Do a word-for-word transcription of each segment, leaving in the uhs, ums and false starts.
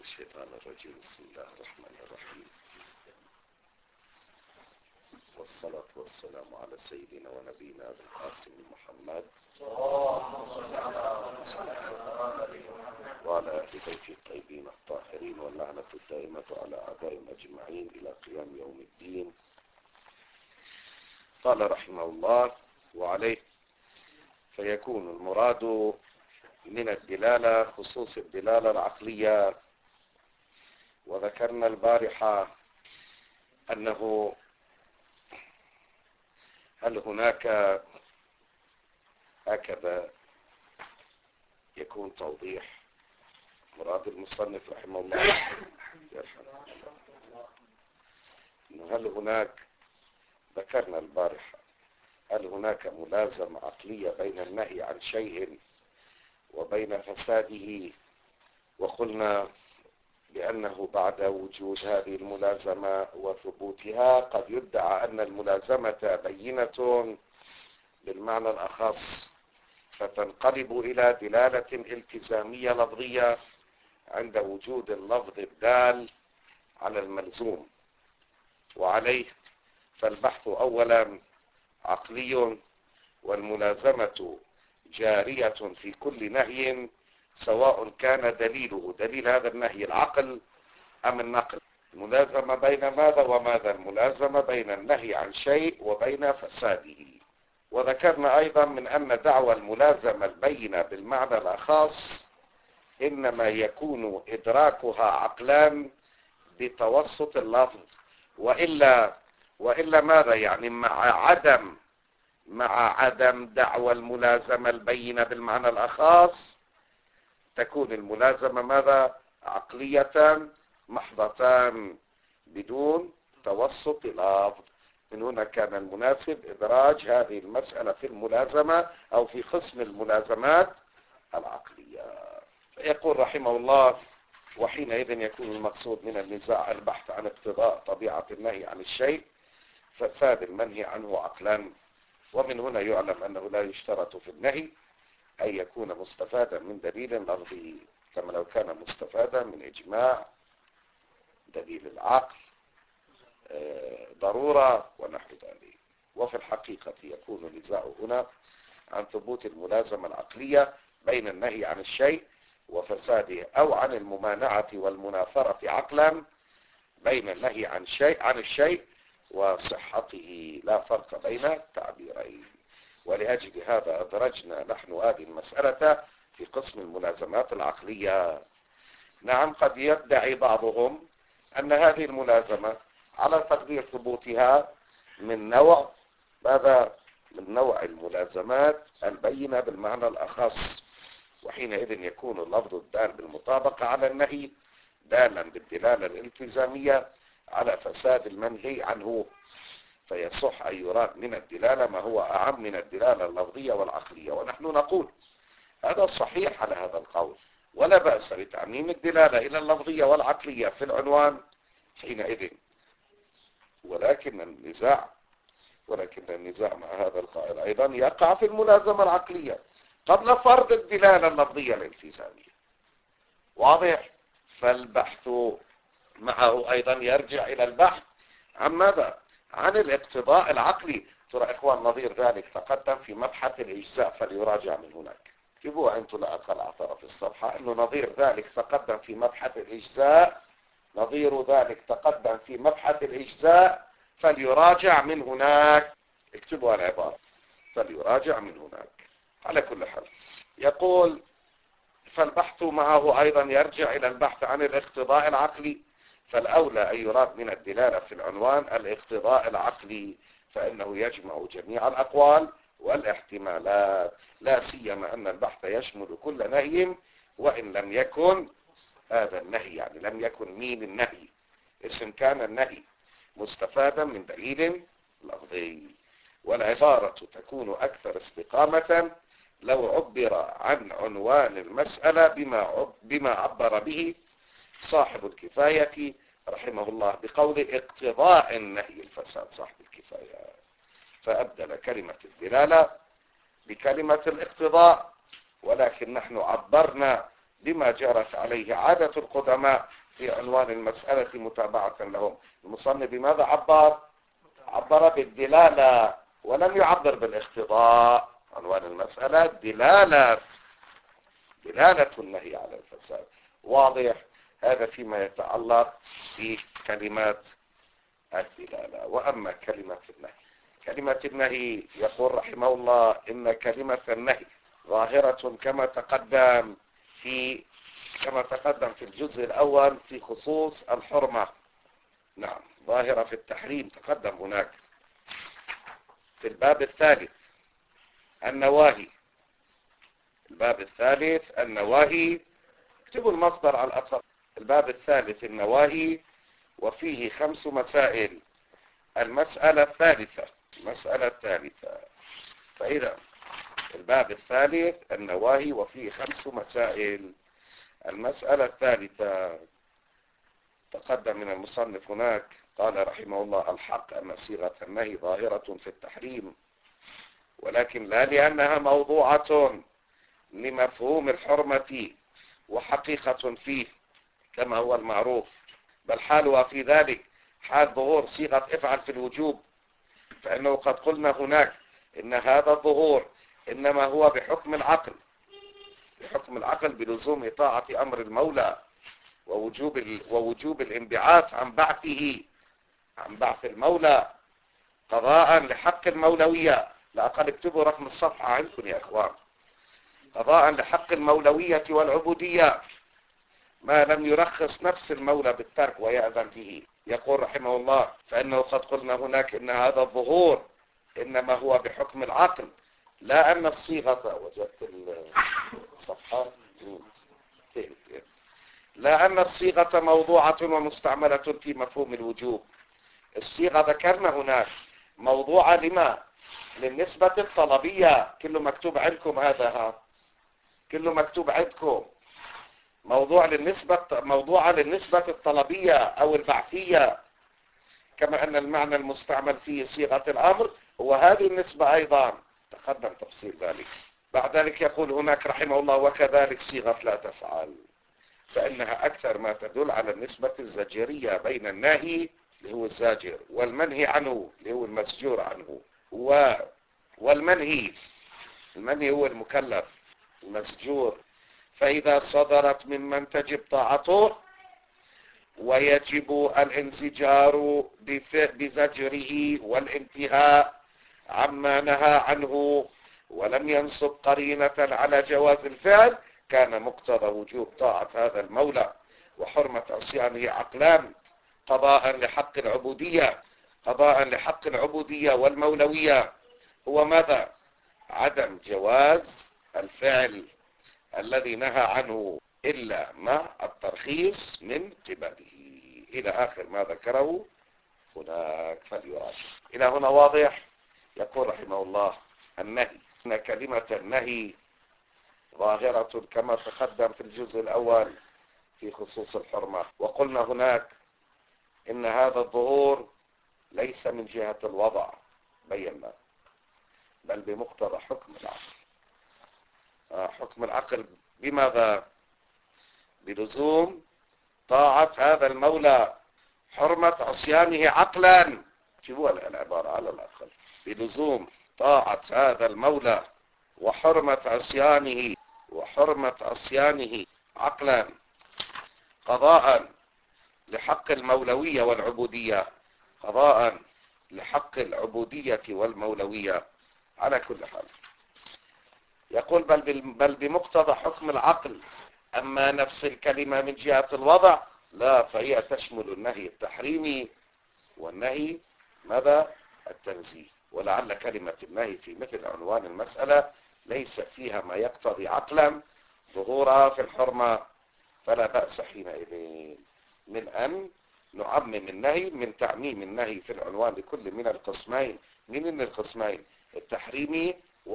الشيطان الرجيم. بسم الله الرحمن الرحيم، والصلاة والسلام على سيدنا ونبينا أبي القاسم محمد وعلى أهل بيته الطيبين الطاهرين، واللعنة الدائمة على أعدائهم أجمعين إلى قيام يوم الدين. قال رحمه الله: وعليه فيكون المراد من الدلالة خصوص الدلالة العقلية. وذكرنا البارحة أنه هل هناك هكذا يكون توضيح مراد المصنف رحمه الله، هل هناك ذكرنا البارحة هل هناك ملازمة عقلية بين النهي عن شيء وبين فساده؟ وقلنا بأنه بعد وجود هذه الملازمة وثبوتها قد يدعى أن الملازمة بينة بالمعنى الأخص، فتنقلب إلى دلالة التزامية لفظية عند وجود اللفظ الدال على الملزوم. وعليه فالبحث أولا عقلي، والملازمة جارية في كل نهي سواء كان دليله دليل هذا النهي العقل أم النقل. الملازمة بين ماذا وماذا؟ الملازمة بين النهي عن شيء وبين فساده. وذكرنا أيضا من أن دعوى الملازمة البينة بالمعنى الأخص إنما يكون إدراكها عقلا بتوسط اللفظ، وإلا وإلا ماذا يعني؟ مع عدم مع عدم دعوى الملازمة البينة بالمعنى الأخص تكون الملازمة ماذا؟ عقلية محضة بدون توسط لفظ. من هنا كان المناسب إدراج هذه المسألة في الملازمة أو في قسم الملازمات العقلية. يقول رحمه الله: وحينئذ يكون المقصود من النزاع البحث عن اقتضاء طبيعة النهي عن الشيء فساد المنهي عنه عقلا. ومن هنا يعلم أنه لا يشترط في النهي أن يكون مستفادا من دليل لفظي، كما لو كان مستفادا من إجماع دليل العقل ضرورة ونحو ذلك. وفي الحقيقة يكون النزاع هنا عن ثبوت الملازمة العقلية بين النهي عن الشيء وفساده، أو عن الممانعة والمنافرة عقلا بين النهي عن شيء عن الشيء وصحته، لا فرق بين التعبيرين. ولأجل هذا أدرجنا نحن هذه المسألة في قسم الملازمات العقلية. نعم، قد يدعي بعضهم أن هذه الملازمة على تقدير ثبوتها من نوع ماذا؟ من نوع الملازمات البينة بالمعنى الأخص، وحينئذ يكون اللفظ الدال بالمطابقة على النهي دالا بالدلالة الالتزامية على فساد المنهي عنه، فيصح أن يراد من الدلالة ما هو أعم من الدلالة اللفظية والعقلية. ونحن نقول هذا صحيح على هذا القول، ولا بأس بتعميم الدلالة إلى اللفظية والعقلية في العنوان حينئذ. ولكن النزاع ولكن النزاع مع هذا القائل أيضا يقع في الملازمة العقلية قبل فرض الدلالة اللفظية الالتزامية. واضح؟ فالبحث معه أيضا يرجع إلى البحث عن ماذا؟ عن الاقتضاء العقلي. ترى إخوان نظير ذلك تقدم في مبحث الإجزاء، فليراجع من هناك. جيبوها أنتم لا أقل أعترف في الصفحة أنه نظير ذلك تقدم في مبحث الإجزاء نظير ذلك تقدم في مبحث الإجزاء فليراجع من هناك. اكتبوا العبارة فليراجع من هناك. على كل حال يقول: فالبحث معه أيضا يرجع إلى البحث عن الاقتضاء العقلي، فالأولى أن يراد من الدلالة في العنوان الاقتضاء العقلي، فإنه يجمع جميع الأقوال والاحتمالات، لا سيما أن البحث يشمل كل نهي وإن لم يكن هذا النهي، يعني لم يكن مين النهي اسم كان النهي مستفادا من دليل لفظي. والعبارة تكون أكثر استقامة لو عبر عن عنوان المسألة بما بما عبر به صاحب الكفاية رحمه الله بقول اقتضاء النهي الفساد صاحب الكفاية، فأبدل كلمة الدلالة بكلمة الاقتضاء. ولكن نحن عبرنا بما جرت عليه عادة القدماء في عنوان المسألة متابعة لهم. المصنف بماذا عبر؟ عبر بالدلالة ولم يعبر بالاقتضاء. عنوان المسألة دلالة دلالة النهي على الفساد. واضح؟ هذا فيما يتعلق بكلمات الدلالة. وأما كلمة النهي، كلمة النهي يقول رحمه الله إن كلمة النهي ظاهرة كما تقدم في كما تقدم في الجزء الأول في خصوص الحرمة. نعم، ظاهرة في التحريم تقدم هناك. في الباب الثالث النواهي، الباب الثالث النواهي، اكتبوا المصدر على الأثر. الباب الثالث النواهي وفيه خمس مسائل. المسألة الثالثة المسألة الثالثة فإذا الباب الثالث النواهي وفيه خمس مسائل. المسألة الثالثة تقدم من المصنف هناك قال رحمه الله الحق أن صيغة النهي ظاهرة في التحريم، ولكن لا لأنها موضوعة لمفهوم الحرمة وحقيقة فيه كما هو المعروف، بل حالها في ذلك حال ظهور صيغة افعل في الوجوب، فإنه قد قلنا هناك إن هذا الظهور إنما هو بحكم العقل، بحكم العقل بلزوم طاعة أمر المولى ووجوب ال... ووجوب الانبعاث عن بعثه عن بعث المولى قضاء لحق المولوية. لا أقل اكتبوا رقم الصفحة عندكم يا إخوان. قضاء لحق المولوية والعبودية ما لم يرخص نفس المولى بالترك ويأذن به. يقول رحمه الله فإنه قد قلنا هناك إن هذا الظهور إنما هو بحكم العقل، لا أن الصيغة وجدت الصفحة لا أن الصيغة موضوعة ومستعملة في مفهوم الوجوب. الصيغة ذكرنا هناك موضوعة لما؟ للنسبة الطلبية. كله مكتوب عندكم هذا، ها كله مكتوب عندكم. موضوع للنسبة موضوعة للنسبة الطلبية أو البعثية، كما أن المعنى المستعمل فيه صيغة الأمر وهذه النسبة أيضا تقدم تفصيل ذلك. بعد ذلك يقول هناك رحمه الله وكذلك صيغة لا تفعل، فإنها أكثر ما تدل على النسبة الزجرية بين الناهي اللي هو الزاجر والمنهي عنه اللي هو المسجور عنه و... والمنهي المنهي هو المكلف المسجور. فإذا صدرت ممن تجب طاعته ويجب الانزجار بزجره والانتهاء عما نهى عنه ولم ينصب قرينة على جواز الفعل، كان مقتضى وجوب طاعة هذا المولى وحرمة عصيانه عقلان: قضاء لحق العبودية قضاء لحق العبودية والمولوية هو ماذا؟ عدم جواز الفعل الذي نهى عنه إلا مع الترخيص من قبله، إلى آخر ما ذكره هناك فليراجع. إلى هنا واضح؟ يقول رحمه الله النهي إن كلمة النهي ظاهرة كما تقدم في الجزء الأول في خصوص الحرمة. وقلنا هناك إن هذا الظهور ليس من جهة الوضع بينا، بل بمقتضى حكم العقل. حكم العقل بماذا؟ بلزوم طاعة هذا المولى، حرمة عصيانه عقلا. شوفوا العبارة على الأقل: بلزوم طاعة هذا المولى وحرمة عصيانه وحرمة عصيانه عقلا، قضاء لحق المولوية والعبودية قضاء لحق العبودية والمولوية. على كل حال يقول بل, بل بمقتضى حكم العقل. أما نفس الكلمة من جهة الوضع لا، فهي تشمل النهي التحريمي والنهي ماذا؟ التنزيه. ولعل كلمة النهي في مثل عنوان المسألة ليس فيها ما يقتضي عقلا ظهورها في الحرمة، فلا بأس حينئذ من أن نعمم النهي من تعميم النهي في العنوان لكل من القسمين. من القسمين التحريمي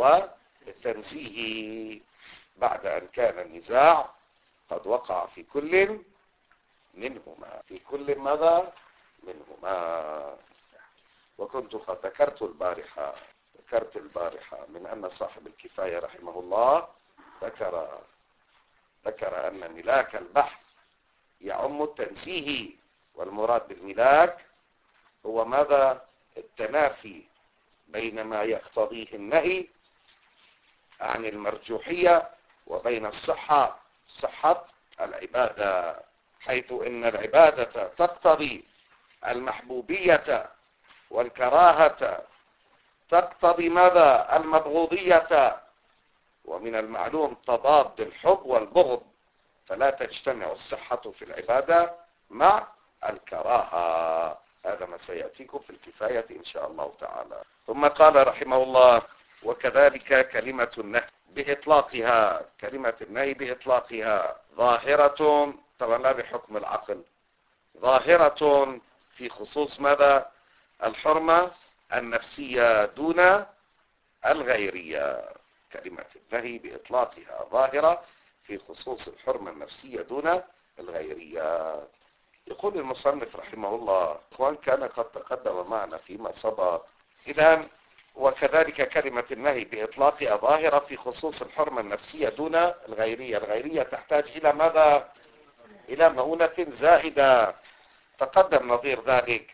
والتنزيهي، بعد أن كان النزاع قد وقع في كل منهما في كل ماذا منهما. وكنت قد ذكرت البارحة ذكرت البارحة من أن صاحب الكفاية رحمه الله ذكر ذكر أن ملاك البحث يعم التنزيه، والمراد بالملاك هو ماذا؟ التنافي بين ما يقتضيه النهي عن المرجوحية وبين الصحة، صحة العبادة، حيث إن العبادة تقتضي المحبوبية والكراهة، تقتضي ماذا؟ المبغوضية، ومن المعلوم تضاد الحب والبغض، فلا تجتمع الصحة في العبادة مع الكراهة. هذا ما سيأتيكم في الكفاية إن شاء الله تعالى. ثم قال رحمه الله: وكذلك كلمة النهي بإطلاقها، كلمة النهي بإطلاقها ظاهرة، طبعا لا بحكم العقل، ظاهرة في خصوص ماذا؟ الحرمة النفسية دون الغيرية. كلمة النهي بإطلاقها ظاهرة في خصوص الحرمة النفسية دون الغيرية. يقول المصنف رحمه الله: وان كان قد تقدم معنا فيما سبق، إذن وكذلك كلمة النهي بإطلاقها ظاهرة في خصوص الحرمة النفسية دون الغيرية. الغيرية تحتاج إلى ماذا؟ إلى مؤونة زائدة. تقدم نظير ذلك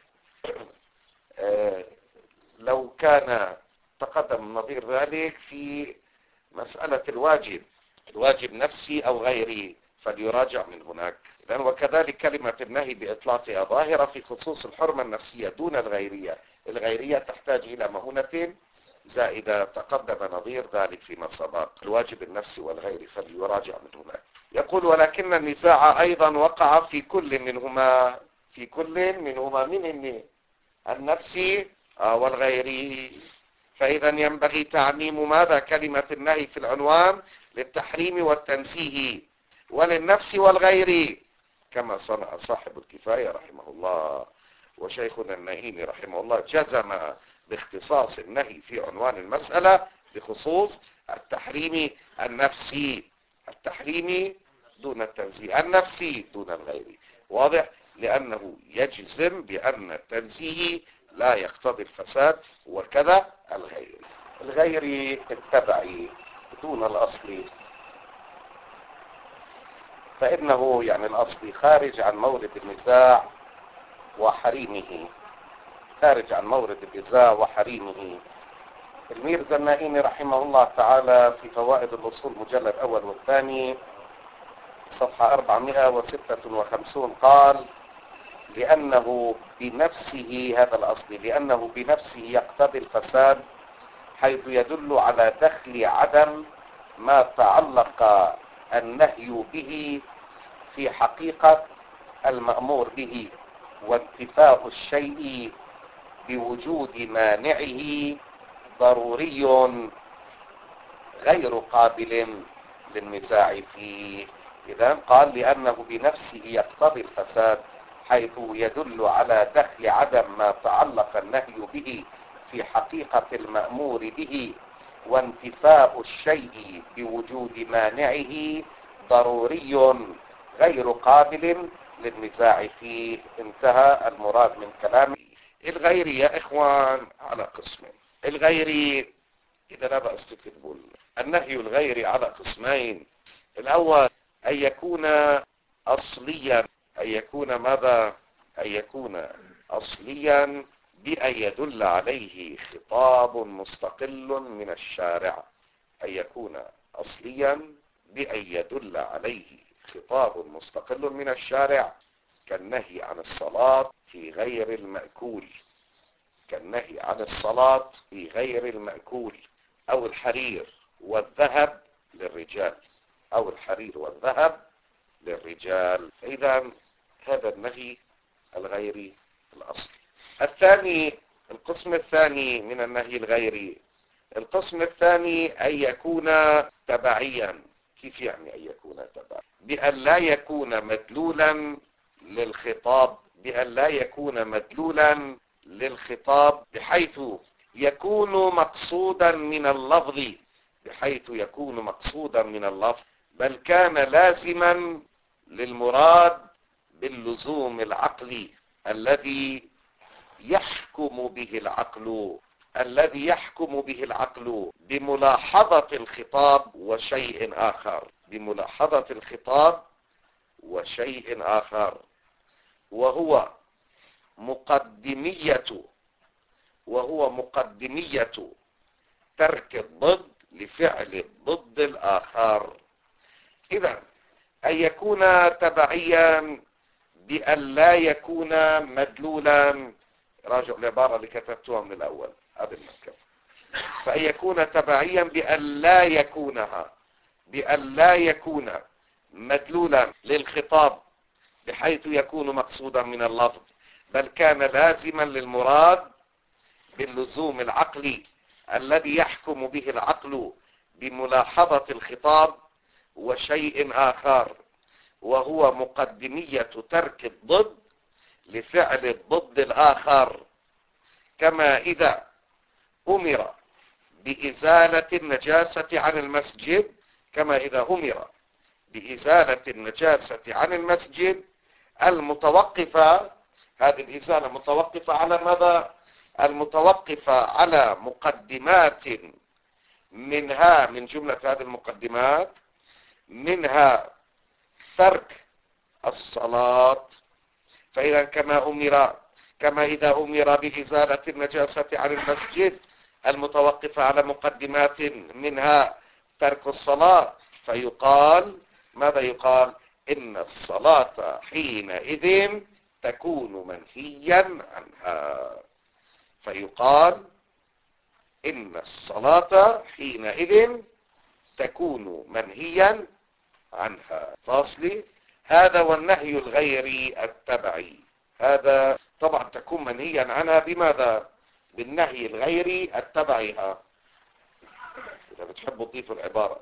لو كان تقدم نظير ذلك في مسألة الواجب، الواجب نفسي أو غيري، فليراجع من هناك. إذن وكذلك كلمة النهي بإطلاقها ظاهرة في خصوص الحرمة النفسية دون الغيرية. الغيرية تحتاج إلى مؤونة زائدة، تقدم نظير ذلك فيما سبق، الواجب النفسي والغيري، فليراجع من هناك. يقول: ولكن النزاع أيضا وقع في كل منهما، في كل منهما، من النفسي والغيري. فإذا ينبغي تعميم ماذا؟ كلمة النهي في العنوان للتحريم والتنزيه وللنفس والغير، كما صنع صاحب الكفاية رحمه الله. وشيخنا النهيمي رحمه الله جزم باختصاص النهي في عنوان المسألة بخصوص التحريم النفسي، التحريم دون التنزيه، النفسي دون الغير. واضح؟ لأنه يجزم بأن التنزيه لا يقتضي الفساد، وكذا الغير. الغير التبعي دون الأصل، فإنه يعني الأصل خارج عن مورد النزاع وحريمه، خارج عن مورد النزاع وحريمه. الميرزا النائمي رحمه الله تعالى في فوائد الأصول مجلد أول والثاني صفحة أربعمائة وستة وخمسين قال: لأنه بنفسه، هذا الأصل، لأنه بنفسه يقتضي الفساد، حيث يدل على دخل عدم ما تعلق النهي به في حقيقة المأمور به، وانتفاء الشيء بوجود مانعه ضروري غير قابل للنزاع فيه. إذن قال: لأنه بنفسه يقتضي الفساد، حيث يدل على دخل عدم ما تعلق النهي به في حقيقة المأمور به، وانتفاء الشيء بوجود مانعه ضروري غير قابل للنزاع فيه. انتهى المراد من كلامه. الغير يا إخوان على قسمين. الغير إذا لا بأس تكتبون، النهي الغير على قسمين. الأول أن يكون أصليا، أن يكون ماذا؟ أن يكون أصليا بأن يدل عليه خطاب مستقل من الشارع، أن يكون أصليا بأن يدل عليه خطاب مستقل من الشارع، كالنهي عن الصلاة في غير المأكول، كالنهي عن الصلاة في غير المأكول، أو الحرير والذهب للرجال، أو الحرير والذهب للرجال. إذا هذا النهي الغيري الأصلي. الثاني، القسم الثاني من النهي الغيري، القسم الثاني أن يكون تبعيا. كيف يعني أن يكون تبعيا؟ بأن لا يكون مدلولا للخطاب، بأن لا يكون مدلولا للخطاب بحيث يكون مقصودا من اللفظ، بحيث يكون مقصودا من اللفظ، بل كان لازما للمراد باللزوم العقلي الذي يحكم به العقل، الذي يحكم به العقل بملاحظة الخطاب وشيء آخر، بملاحظة الخطاب وشيء آخر، وهو مقدمية وهو مقدمية ترك الضد لفعل الضد الآخر. إذا أن يكون تبعيا بأن لا يكون مدلولا، راجع العبارة اللي كتبتها من الأول قبل ما أكمل. فأن يكون تبعيا بأن لا يكونها بأن لا يكون مدلولا للخطاب بحيث يكون مقصودا من اللفظ، بل كان لازما للمراد باللزوم العقلي الذي يحكم به العقل بملاحظة الخطاب وشيء آخر، وهو مقدمية ترك الضد لفعل الضد الآخر، كما إذا أمر بإزالة النجاسة عن المسجد كما إذا أمر بإزالة النجاسة عن المسجد المتوقفة، هذه الإزالة متوقفة على ماذا؟ المتوقفة على مقدمات، منها من جملة هذه المقدمات منها ترك الصلاة. فإذا كما أمر كما إذا أمر بإزالة النجاسة عن المسجد المتوقفة على مقدمات منها ترك الصلاة، فيقال ماذا يقال؟ إن الصلاة حينئذ تكون منهيا عنها. فيقال إن الصلاة حينئذ تكون منهيا عنها. فاصلي هذا والنهي الغيري التبعي، هذا طبعا تكون منهيا عنها بماذا؟ بالنهي الغيري التبعيها، إذا بتحبوا تضيفوا العبارة.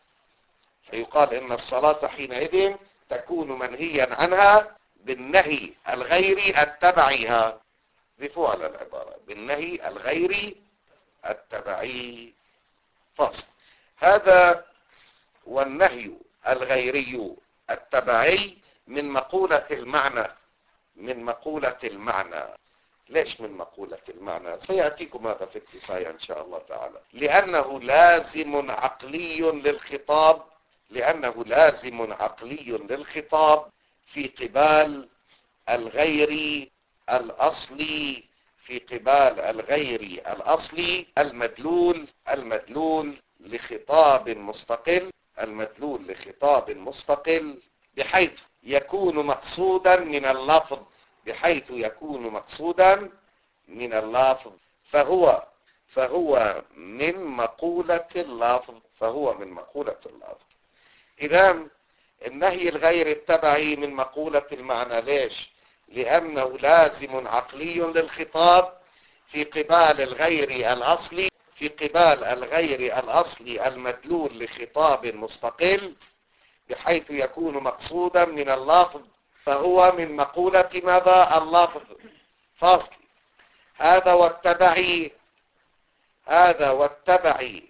فيقال إن الصلاة حينئذ تكون منهيا عنها بالنهي الغيري التبعيها، ضيفوا على العبارة بالنهي الغيري التبعي. فصل. هذا والنهي الغيري التبعي من مقولة المعنى من مقولة المعنى. ليش من مقولة المعنى؟ سيأتيكم هذا في الكفاية إن شاء الله تعالى. لأنه لازم عقلي للخطاب لأنه لازم عقلي للخطاب في قبال الغير الأصلي في قبال الغير الأصلي المدلول المدلول لخطاب مستقل المدلول لخطاب مستقل بحيث يكون مقصودا من اللفظ بحيث يكون مقصودا من اللفظ فهو فهو من مقولة اللفظ فهو من مقولة اللفظ. إذا النهي الغير التبعي من مقولة المعنى. ليش؟ لأنه لازم عقلي للخطاب في قبال الغير الأصلي في قبال الغير الأصلي المدلول لخطاب مستقل بحيث يكون مقصودا من اللفظ فهو من مقولة ماذا؟ اللفظ. فاصل. هذا والتبعي هذا والتبعي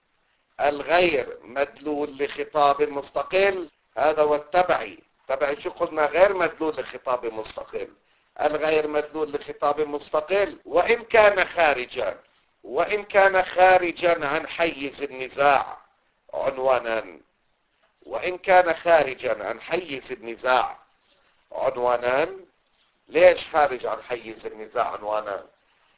الغير مدلول لخطاب مستقل هذا والتبعي تبعي شو قلنا؟ غير مدلول لخطاب مستقل. الغير مدلول لخطاب مستقل وإن كان خارجا وإن كان خارجا عن حيز النزاع عنوانا وإن كان خارجا عن حيز النزاع عنوانا. ليش خارج عن حيز النزاع عنوانا؟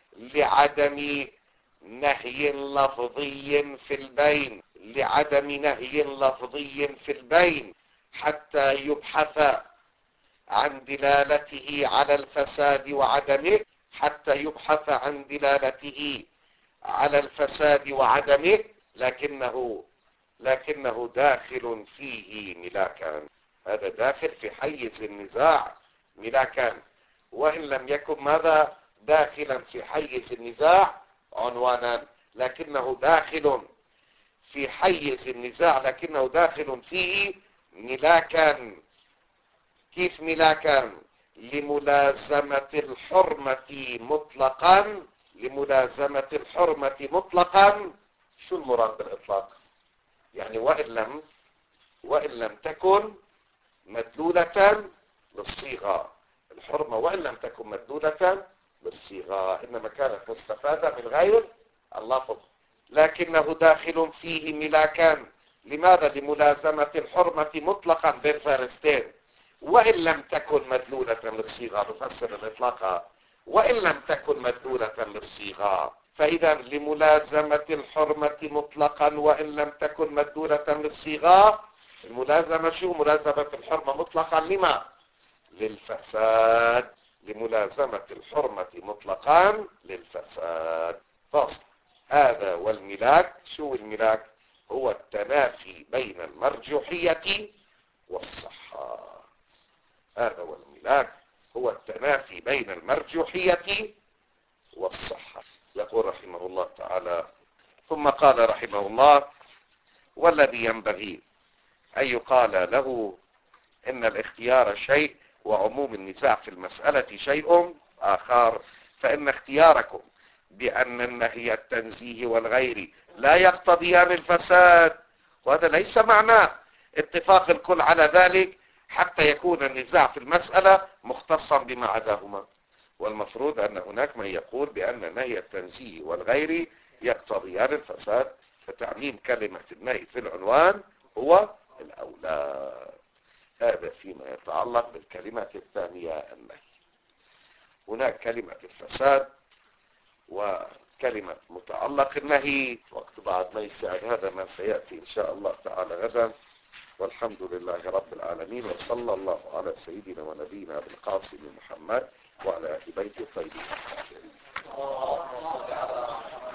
لعدم نهي لفظي في البين لعدم نهي لفظي في البين حتى يبحث عن دلالته على الفساد وعدمه حتى يبحث عن دلالته على الفساد وعدمه لكنه لكنه داخل فيه ملاكا. هذا داخل في حيز النزاع ملاكا وإن لم يكن ماذا؟ داخلا في حيز النزاع عنوانا لكنه داخل في حيز النزاع لكنه داخل فيه ملاكا. كيف ملاكا؟ لملازمة الحرمة مطلقا لملازمة الحرمة مطلقا. شو المراد بالإطلاق؟ يعني وإن لم وإن لم تكن مدلولة للصيغة الحرمة وإن لم تكن مدلولة للصيغة إنما كانت مستفادة من غير اللفظ لكنه داخل فيه ملاكا لماذا؟ لملازمة الحرمة مطلقا بالفارستين، وإن لم تكن مدلولة للصيغة. نفسر الإطلاق وإن لم تكن مدلولة للصيغة. فإذا لملازمة الحرمة مطلقا وإن لم تكن مدلولة للصيغة. الملازمة شو؟ ملازمة الحرمة مطلقا لما؟ للفساد. لملازمة الحرمة مطلقا للفساد. فصل. هذا والملاك. شو الملاك؟ هو التنافي بين المرجوحية والصحة. هذا والملاك هو التنافي بين المرجوحية والصحة. يقول رحمه الله تعالى: ثم قال رحمه الله: والذي ينبغي أن يقال له إن الاختيار شيء وعموم النزاع في المسألة شيء آخر، فإن اختياركم بأن النهي التنزيه والغير لا يقتضيان الفساد، وهذا ليس معناه اتفاق الكل على ذلك حتى يكون النزاع في المسألة مختصا بما عداهما. والمفروض أن هناك من يقول بأن نهي التنزيه والغير يقتضيان الفساد، فتعميم كلمة النهي في العنوان هو الأولى. هذا فيما يتعلق بالكلمة الثانية النهي. هناك كلمة الفساد وكلمة متعلق النهي. وقت بعد ما يساعد، هذا ما سيأتي إن شاء الله تعالى غدا. والحمد لله رب العالمين، وصلى الله على سيدنا ونبينا بالقاسم محمد وعلى آل بيته الطيبين الطاهرين.